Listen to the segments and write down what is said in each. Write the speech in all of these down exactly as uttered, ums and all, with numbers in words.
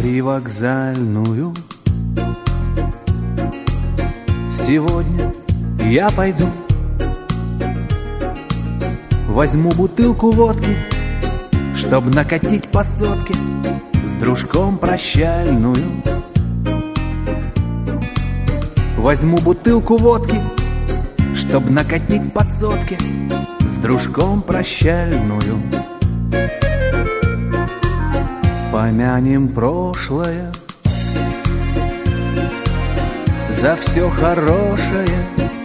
привокзальную. Сегодня я пойду, возьму бутылку водки, чтоб накатить по сотке, с дружком прощальную. Возьму бутылку водки, чтоб накатить по сотке, с дружком прощальную. Помянем прошлое, за все хорошее.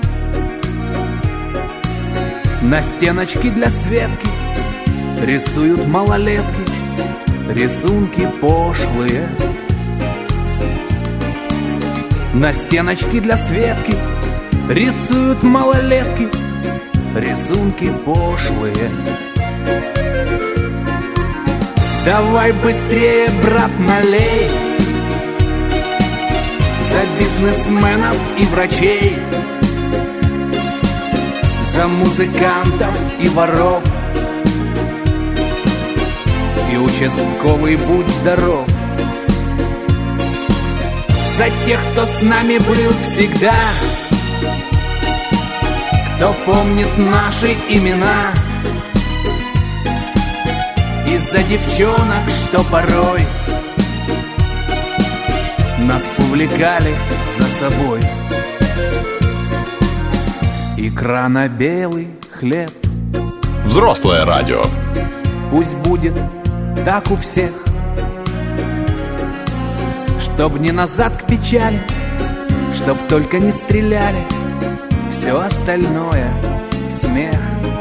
На стеночке для Светки рисуют малолетки рисунки пошлые. На стеночке для Светки рисуют малолетки рисунки пошлые. Давай быстрее, брат, налей за бизнесменов и врачей, за музыкантов и воров. И участковый, будь здоров, за тех, кто с нами был всегда, кто помнит наши имена, и за девчонок, что порой нас увлекали за собой. Икра на белый хлеб. Взрослое радио. Пусть будет так у всех, чтоб не назад к печали, чтоб только не стреляли, все остальное смех.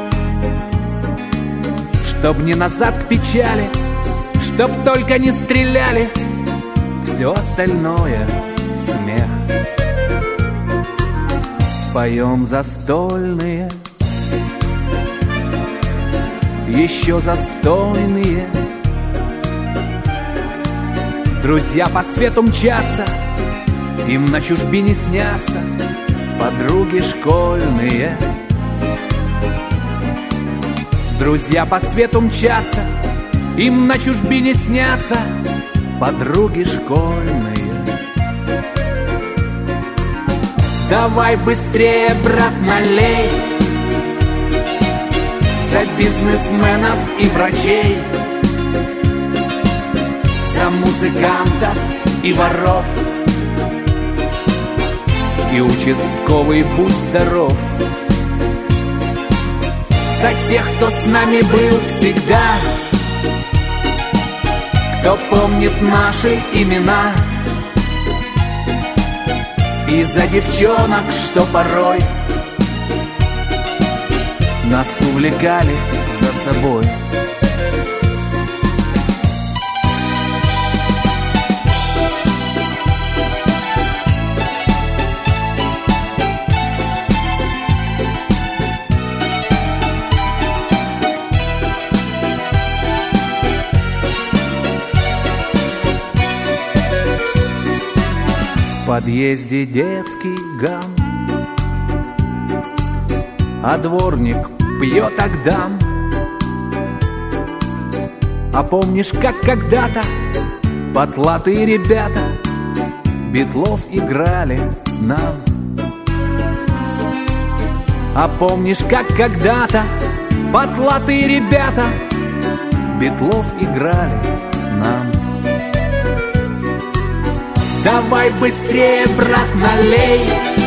Чтоб не назад к печали, чтоб только не стреляли, все остальное смех. Споем застольные, еще застойные. Друзья по свету мчатся, им на чужбине снятся подруги школьные. Друзья по свету мчатся, им на чужбине снятся подруги школьные. Давай быстрее, брат, налей за бизнесменов и врачей, за музыкантов и воров. И участковый, будь здоров, за тех, кто с нами был всегда, кто помнит наши имена, и за девчонок, что порой нас увлекали за собой. В подъезде детский гам, а дворник пьет агдам. А помнишь, как когда-то потлатые ребята Битлов играли нам? А помнишь, как когда-то потлатые ребята Битлов играли нам? Давай быстрее, брат, налей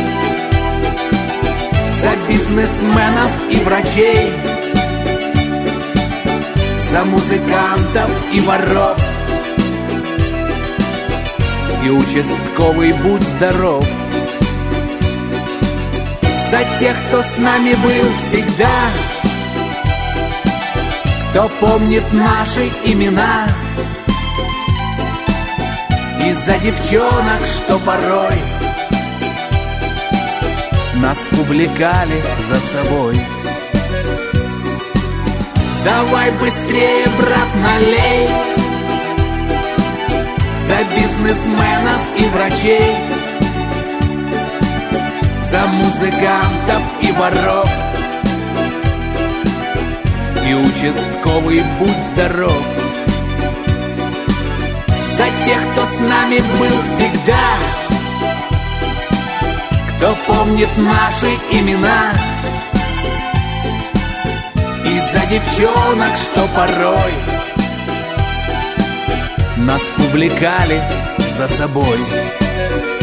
за бизнесменов и врачей, за музыкантов и воров. И участковый, будь здоров, за тех, кто с нами был всегда, кто помнит наши имена, и за девчонок, что порой нас увлекали за собой. Давай быстрее, брат, налей за бизнесменов и врачей, за музыкантов и воров. И участковый, будь здоров, за тех, кто с нами был всегда, кто помнит наши имена, и за девчонок, что порой нас увлекали за собой.